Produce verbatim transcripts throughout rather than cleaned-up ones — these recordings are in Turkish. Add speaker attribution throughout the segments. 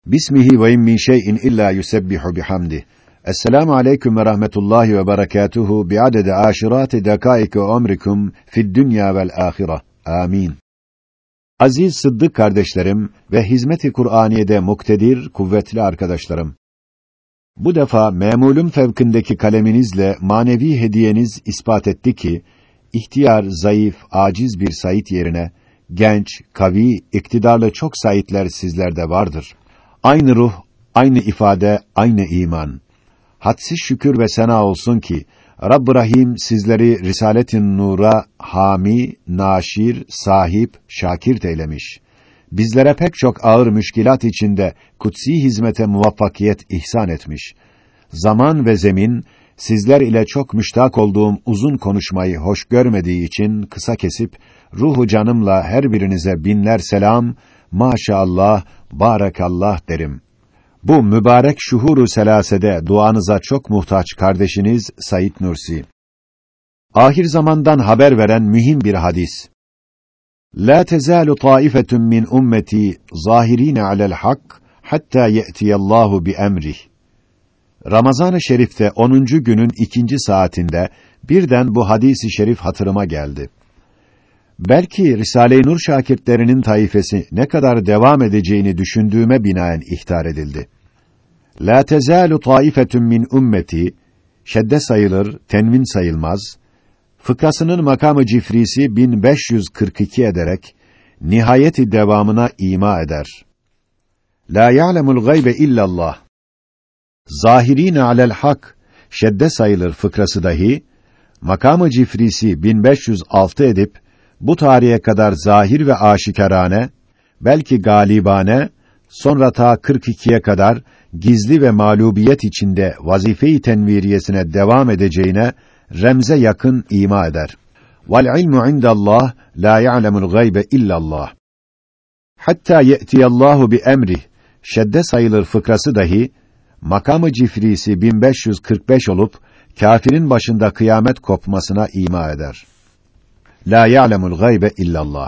Speaker 1: Bismihi ve in min şey'in illa yusebbihu bihamdih. Esselamu aleyküm ve rahmetullahi ve berekatuhu bi'adede aşirati dakaik ve umrikum fid dünya vel ahire. Amin. Aziz Sıddık kardeşlerim ve hizmet-i Kur'aniye'de muktedir, kuvvetli arkadaşlarım. Bu defa memulüm fevkindeki kaleminizle manevi hediyeniz ispat etti ki, ihtiyar, zayıf, aciz bir Said yerine, genç, kavi, iktidarlı çok Saidler sizlerde vardır. Aynı ruh, aynı ifade, aynı iman. Hadsiz şükür ve sena olsun ki, Rabb-ı Rahim sizleri Risalet-i Nur'a hami, naşir, sahip, şakirt eylemiş. Bizlere pek çok ağır müşkilat içinde kutsi hizmete muvaffakiyet ihsan etmiş. Zaman ve zemin, sizler ile çok müştak olduğum uzun konuşmayı hoş görmediği için kısa kesip, ruhu canımla her birinize binler selam, maşallah, barakallah derim. Bu mübarek şuhuru selasede duanıza çok muhtaç kardeşiniz Said Nursi. Ahir zamandan haber veren mühim bir hadis. La tezalu taifetun min ummeti zahirin alel hak hatta ye'tiyallahu bi emrih. Ramazan-ı Şerif'te onuncu günün ikinci saatinde birden bu hadisi şerif hatırıma geldi. Belki Risale-i Nur şakirtlerinin taifesi ne kadar devam edeceğini düşündüğüme binaen ihtar edildi. La tezalu taifetun min ummeti, şedde sayılır, tenvin sayılmaz, fıkrasının makamı cifrisi bin beş yüz kırk iki ederek, nihayeti devamına ima eder. La ya'lemul gaybe illallah. Zahirine alel hak, şedde sayılır fıkrası dahi, makamı cifrisi bin beş yüz altı edip, bu tarihe kadar zahir ve aşikarane, belki galibane, sonra ta kırk ikiye kadar gizli ve mağlubiyet içinde vazife-i tenviriyesine devam edeceğine remze yakın ima eder. Vel ilmu indallah la ya'lemul gaybe illallah. Hatta ye'tiyallahu bi emrih. Şedde sayılır fıkrası dahi makamı cifrisi bin beş yüz kırk beş olup kâfirin başında kıyamet kopmasına ima eder. La ya'lemul gaybe illallah.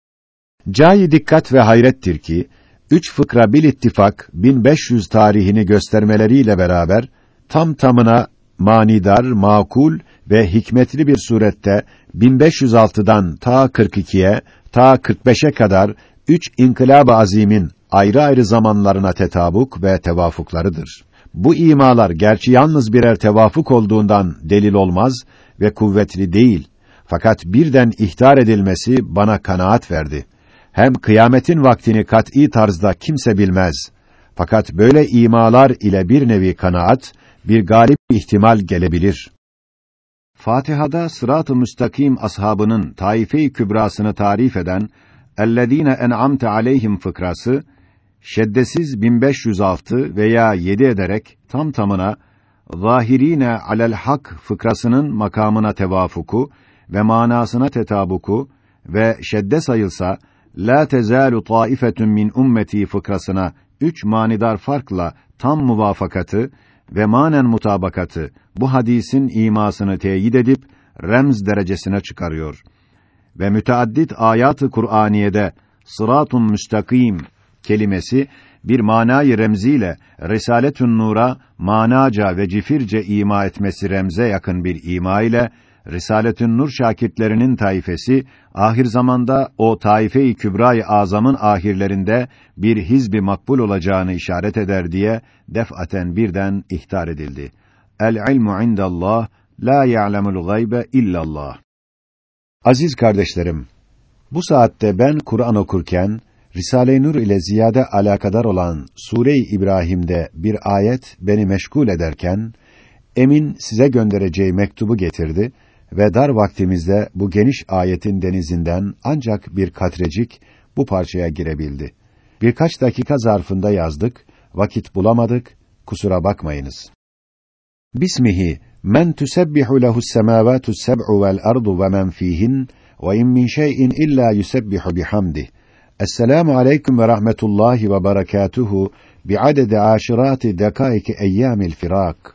Speaker 1: Cayi dikkat ve hayrettir ki üç fıkra bil ittifak bin beş yüz tarihini göstermeleriyle beraber tam tamına manidar, makul ve hikmetli bir surette bin beş yüz altıdan ta kırk ikiye, ta kırk beşe kadar üç inkılab-ı azimin ayrı ayrı zamanlarına tetabuk ve tevafuklarıdır. Bu imalar gerçi yalnız birer tevafuk olduğundan delil olmaz ve kuvvetli değil. Fakat birden ihtar edilmesi bana kanaat verdi. Hem kıyametin vaktini kat'î tarzda kimse bilmez. Fakat böyle imalar ile bir nevi kanaat, bir galip ihtimal gelebilir. Fatiha'da Sırat-ı Müstakim ashabının taife-i kübrasını tarif eden "Ellezîne en'amte aleyhim" fıkrası, şeddesiz bin beş yüz altı veya yedi ederek tam tamına "Zâhirîne alel hak" fıkrasının makamına tevafuku ve manasına tetabuku ve şedde sayılsa "La tezalu taifetun min ummeti" fıkrasına üç manidar farkla tam muvafakatı ve manen mutabakatı bu hadisin imasını teyit edip remz derecesine çıkarıyor. Ve müteaddit ayat-ı Kur'aniyede Sıratun müstakim kelimesi bir manayı remziyle Risaletün Nur'a manaca ve cifirce ima etmesi remze yakın bir ima ile Risaletün Nur şakirtlerinin taifesi ahir zamanda o taife-i kübra-i azamın ahirlerinde bir hizb-i makbul olacağını işaret eder diye def'aten birden ihtar edildi. El ilmu indallah la ya'lemul gaybe illallah. Aziz kardeşlerim, bu saatte ben Kur'an okurken Risale-i Nur ile ziyade alakadar olan Sure-i İbrahim'de bir ayet beni meşgul ederken Emin size göndereceği mektubu getirdi ve dar vaktimizde bu geniş ayetin denizinden ancak bir katrecik bu parçaya girebildi. Birkaç dakika zarfında yazdık, vakit bulamadık, kusura bakmayınız. Bismihi men tusebbihu lehu's semâvâtu's seb'u vel ardu ve men fîhin ve in min şey'in illâ yusebbihu bihamdih. Esselamu aleyküm ve rahmetullahi ve berekatuhu bi'adede aşirati dekaiki eyyâmil firâk.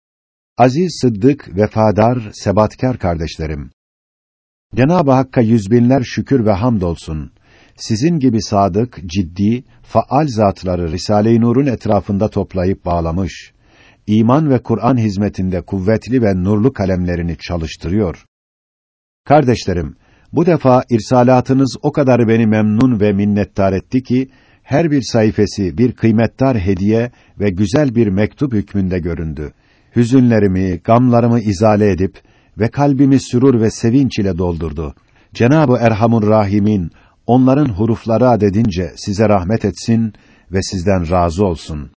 Speaker 1: Aziz Sıddık, vefadar, sebatkar kardeşlerim. Cenab-ı Hakk'a yüz binler şükür ve hamdolsun. sizin gibi sadık, ciddi, faal zatları Risale-i Nur'un etrafında toplayıp bağlamış, iman ve Kur'an hizmetinde kuvvetli ve nurlu kalemlerini çalıştırıyor. Kardeşlerim, bu defa irsalatınız o kadar beni memnun ve minnettar etti ki, her bir sayfası bir kıymetdar hediye ve güzel bir mektup hükmünde göründü. Hüzünlerimi, gamlarımı izale edip ve kalbimi sürur ve sevinç ile doldurdu. Cenab-ı Erhamur Rahimin onların hurufları adedince size rahmet etsin ve sizden razı olsun.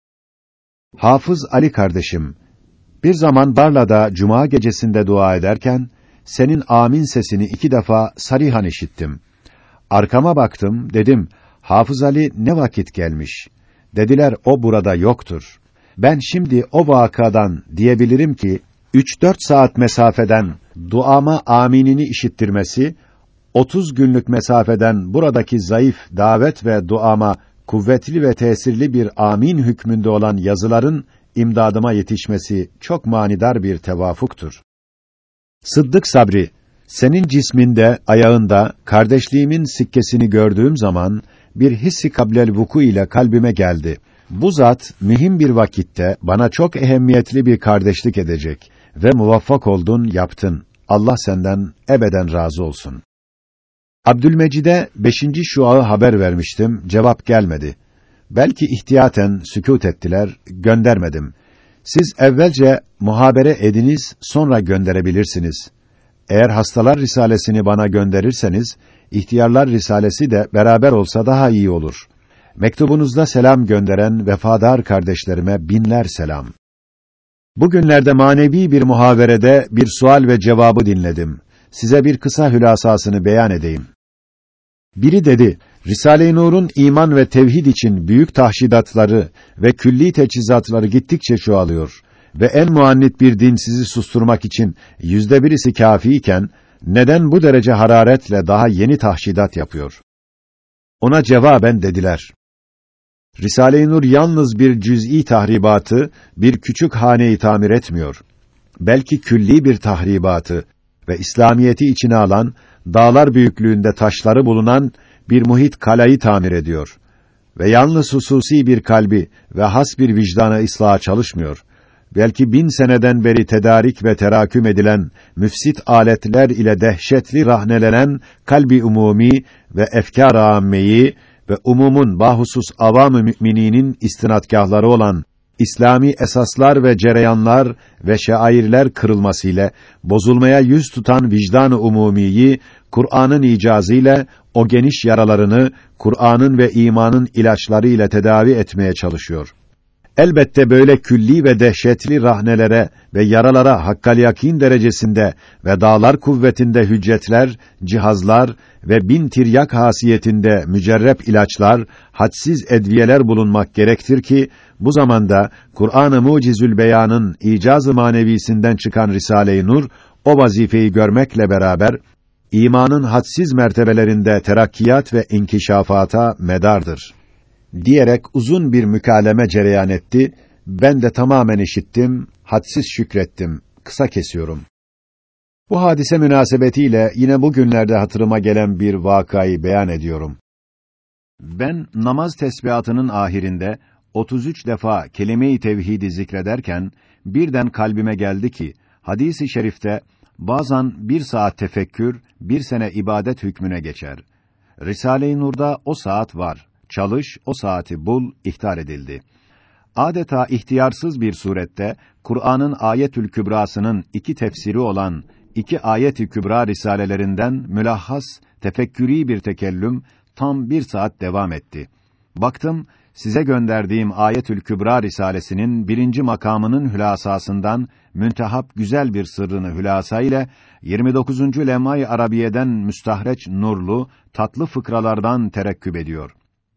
Speaker 1: Hafız Ali kardeşim, bir zaman Barla'da cuma gecesinde dua ederken senin amin sesini iki defa sarihan işittim. Arkama baktım, dedim, Hafız Ali ne vakit gelmiş? Dediler, o burada yoktur. Ben şimdi o vakadan diyebilirim ki, üç dört saat mesafeden duama aminini işittirmesi, otuz günlük mesafeden buradaki zayıf davet ve duama kuvvetli ve tesirli bir amin hükmünde olan yazıların imdadıma yetişmesi çok manidar bir tevafuktur. Sıddık Sabri, senin cisminde, ayağında kardeşliğimin sikkesini gördüğüm zaman bir hissi kablel vuku ile kalbime geldi. Bu zat mühim bir vakitte bana çok ehemmiyetli bir kardeşlik edecek ve muvaffak oldun, yaptın. Allah senden ebeden razı olsun. Abdülmecid'e beşinci şuağı haber vermiştim, cevap gelmedi. Belki ihtiyaten sükût ettiler, göndermedim. Siz evvelce muhabere ediniz, sonra gönderebilirsiniz. Eğer hastalar risalesini bana gönderirseniz, ihtiyarlar risalesi de beraber olsa daha iyi olur. Mektubunuzda selam gönderen vefadar kardeşlerime binler selam. Bugünlerde manevi bir muhaverede bir sual ve cevabı dinledim. Size bir kısa hülasasını beyan edeyim. Biri dedi, Risale-i Nur'un iman ve tevhid için büyük tahşidatları ve külli teçhizatları gittikçe çoğalıyor ve en muannit bir din sizi susturmak için yüzde birisi kâfiyken, neden bu derece hararetle daha yeni tahşidat yapıyor? Ona cevaben dediler, Risale-i Nur yalnız bir cüz'i tahribatı, bir küçük haneyi tamir etmiyor. Belki külli bir tahribatı ve İslamiyeti içine alan, dağlar büyüklüğünde taşları bulunan bir muhit kalayı tamir ediyor. Ve yalnız hususi bir kalbi ve has bir vicdana ıslaha çalışmıyor. Belki bin seneden beri tedarik ve teraküm edilen müfsit aletler ile dehşetli rahnelenen kalbi umumi ve efkâr-ı âmmeyi ve umumun bahusus avam-ı mü'mininin istinadgâhları olan İslami esaslar ve cereyanlar ve şairler kırılmasıyla bozulmaya yüz tutan vicdan-ı umumiyi Kur'an'ın icazıyla o geniş yaralarını Kur'an'ın ve imanın ilaçları ile tedavi etmeye çalışıyor. Elbette böyle külli ve dehşetli rahnelere ve yaralara hakkal yakîn derecesinde ve dağlar kuvvetinde hüccetler, cihazlar ve bin tiryak hasiyetinde mücerrep ilaçlar, hadsiz edviyeler bulunmak gerektir ki, bu zamanda Kur'an-ı Mucizül Beyan'ın icaz-ı manevisinden çıkan Risale-i Nur, o vazifeyi görmekle beraber, imanın hadsiz mertebelerinde terakkiyat ve inkişafata medardır diyerek uzun bir mükaleme cereyan etti. Ben de tamamen işittim, hadsiz şükrettim. Kısa kesiyorum. Bu hadise münasebetiyle yine bugünlerde hatırıma gelen bir vakayı beyan ediyorum. Ben namaz tesbihatının ahirinde otuz üç defa kelime-i tevhidi zikrederken birden kalbime geldi ki hadis-i şerifte bazen bir saat tefekkür, bir sene ibadet hükmüne geçer. Risale-i Nur'da o saat var. Çalış, o saati bul, ihtar edildi. Adeta ihtiyarsız bir surette, Kur'an'ın Ayetül Kübrası'nın iki tefsiri olan iki Ayet-i Kübra risalelerinden mülahhas, tefekkürî bir tekellüm, tam bir saat devam etti. Baktım, size gönderdiğim Ayetül Kübra risalesinin birinci makamının hülasasından, müntehap güzel bir sırrını hülasa ile, yirmi dokuzuncu Lemâ-i Arabiye'den müstahreç nurlu, tatlı fıkralardan terekküp ediyor.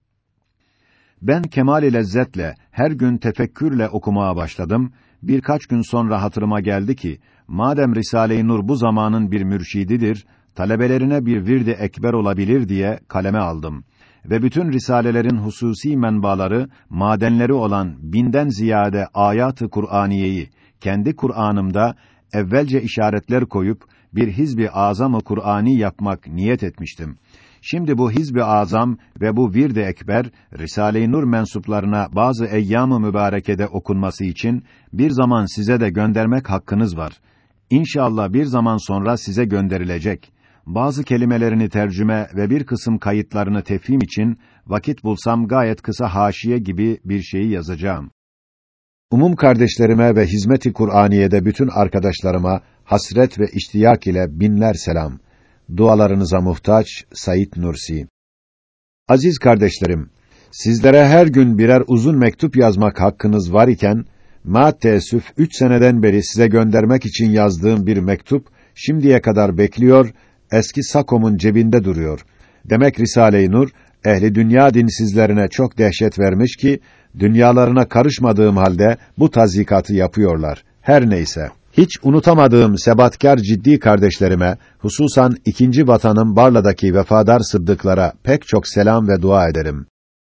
Speaker 1: Ben kemal-i lezzetle, her gün tefekkürle okumaya başladım. Birkaç gün sonra hatırıma geldi ki, madem Risale-i Nur bu zamanın bir mürşididir, talebelerine bir vird-i ekber olabilir diye kaleme aldım. Ve bütün risalelerin hususi menbaları, madenleri olan binden ziyade ayat-ı Kur'aniyeyi, kendi Kur'an'ımda evvelce işaretler koyup, bir hizb-i azam-ı Kur'ani yapmak niyet etmiştim. Şimdi bu Hizb-i Azam ve bu Vird-i Ekber, Risale-i Nur mensuplarına bazı eyyâm-ı mübarekede okunması için bir zaman size de göndermek hakkınız var. İnşallah bir zaman sonra size gönderilecek. Bazı kelimelerini tercüme ve bir kısım kayıtlarını tefhim için vakit bulsam gayet kısa haşiye gibi bir şeyi yazacağım. Umum kardeşlerime ve hizmet-i Kur'aniye'de bütün arkadaşlarıma hasret ve iştiyak ile binler selam. Dualarınıza muhtaç Said Nursi. Aziz kardeşlerim, sizlere her gün birer uzun mektup yazmak hakkınız var iken, maalesef üç seneden beri size göndermek için yazdığım bir mektup şimdiye kadar bekliyor, eski sakomun cebinde duruyor. Demek Risale-i Nur ehli dünya dinsizlerine çok dehşet vermiş ki dünyalarına karışmadığım halde bu tazyikatı yapıyorlar. Her neyse. Hiç unutamadığım sebatkar ciddi kardeşlerime, hususan ikinci vatanım Barla'daki vefadar sıddıklara pek çok selam ve dua ederim.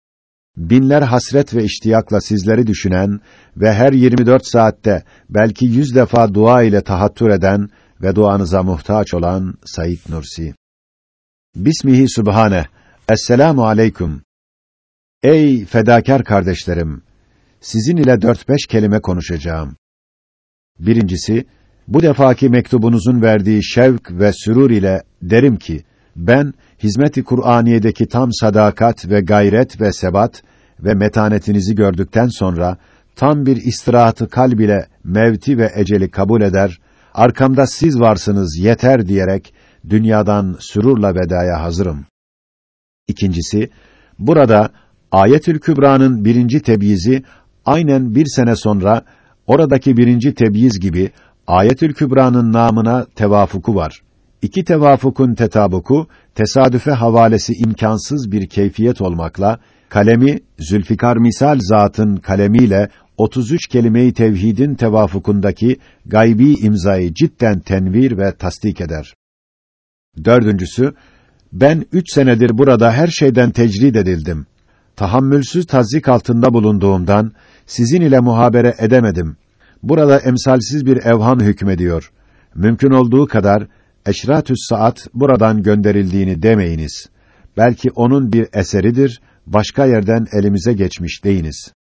Speaker 1: Binler hasret ve iştiyakla sizleri düşünen ve her yirmi dört saatte belki yüz defa dua ile tahattür eden ve duanıza muhtaç olan Said Nursi. Bismihi Sübhane. Esselamu aleyküm. Ey fedakar kardeşlerim! Sizin ile dört beş kelime konuşacağım. Birincisi, bu defaki mektubunuzun verdiği şevk ve sürur ile derim ki, ben, hizmet-i Kur'aniye'deki tam sadakat ve gayret ve sebat ve metanetinizi gördükten sonra, tam bir istirahatı kalb ile mevti ve eceli kabul eder, arkamda siz varsınız yeter diyerek, dünyadan sürurla vedaya hazırım. İkincisi, burada, Ayetül Kübra'nın birinci tebyizi, aynen bir sene sonra, oradaki birinci tebyiz gibi, Ayetül Kübra'nın namına tevafuku var. İki tevafukun tetabuku, tesadüfe havalesi imkansız bir keyfiyet olmakla, kalemi, Zülfikar misal zatın kalemiyle, otuz üç kelime-i tevhidin tevafukundaki gaybi imzayı cidden tenvir ve tasdik eder. Dördüncüsü, ben üç senedir burada her şeyden tecrid edildim. Tahammülsüz tazzik altında bulunduğumdan, sizin ile muhabere edemedim. Burada emsalsiz bir evham hükmediyor. Mümkün olduğu kadar, Eşratü's Saat buradan gönderildiğini demeyiniz. Belki onun bir eseridir, başka yerden elimize geçmiş deyiniz.